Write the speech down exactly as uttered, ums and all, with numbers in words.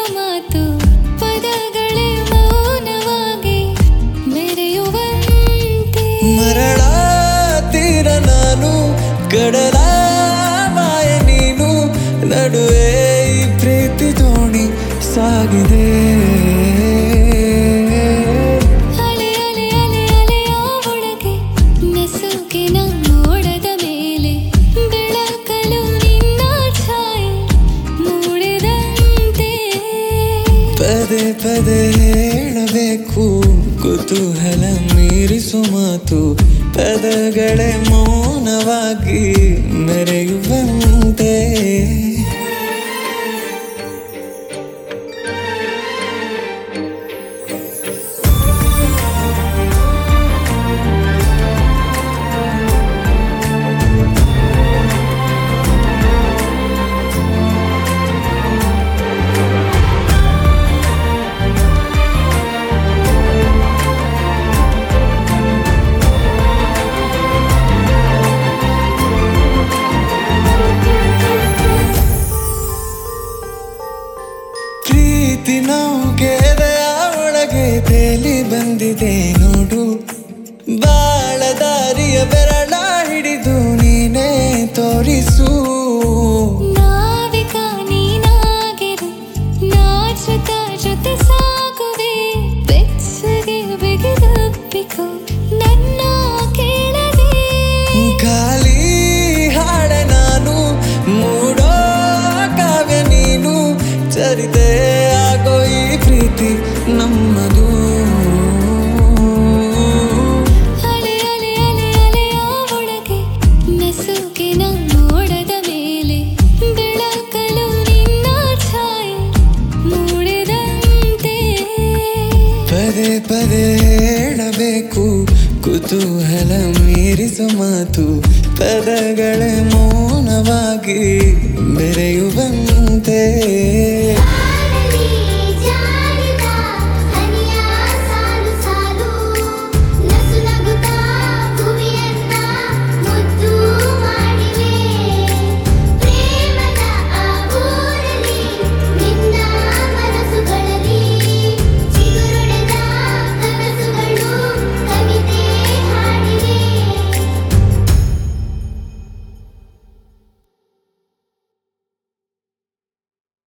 ಮೀರಿಸೋ ಮಾತು ಪದಗಳೇ ಮೌನವಾಗಿ ಮೆರೆಯುವಂತೆ ಮರಳಾತೀರ ನಾನು ಕಡಲ ಮಾಯ ನೀನು ನಡುವೆ ಈ ಪ್ರೀತಿ ದೋಣಿ ಸಾಗಿದೆ ಅಲೆ ಅಲೆ ಅಲೆ ಅಲೆಯ ಒಳಗೆ ನಸುಕಿನ ಮೋಡದ ಮೇಲೆ ಬೆಳಕಲು ನಿನ್ನ ಛಾಯೆ ಮೂಡಿದಂತೆ ಪದೇ ಪದೇ ಹೇಳಬೇಕು ಕುತೂಹಲ ಮೀರಿಸೋ ಮಾತು ಪದಗಳೇ ಮೌನವಾಗಿ ಮೆರೆಯುವಂತೆ ಪ್ರೀತಿ ನೌಕೆದೆಯ ಒಳಗೆ ತೇಲಿ ಬಂದಿದೆ ನೋಡು ಬಾಳ ದಾರಿಯ ಬೆರಳ ಹಿಡಿದು ನೀನೇ ತೋರಿಸು ನಾವಿಕ ನೀನಾಗಿರು ನಾಚುತ್ತ ಜೊತೆ ಸಾಗುವೆ ಬೆಚ್ಚಗೆ ಬಿಗಿದಪ್ಪಿಕೋ ನನ್ನ ಕೇಳದೆ ಖಾಲಿ ಹಾಡ ನಾನು ಮೂಡೋ ಕಾವ್ಯ ನೀನು ಚರಿತೆ ಆಗೋ ಈ ಪ್ರೀತಿ ನಮ್ಮದು ಅಲೆ ಅಲೆ ಅಲೆ ಅಲೆಯ ಒಳಗೆ ನಸುಕಿನ ಮೋಡದ ಮೇಲೆ ಬೆಳಕಲು ನಿನ್ನ ಛಾಯೆ ಮೂಡಿದಂತೆ ಪದೇ ಪದೇ ಹೇಳಬೇಕು ಕುತೂಹಲ ಮೀರಿಸೋ ಮಾತು ಪದಗಳೇ ಮೌನವಾಗಿ ಬೆರೆಯುವಂತೆ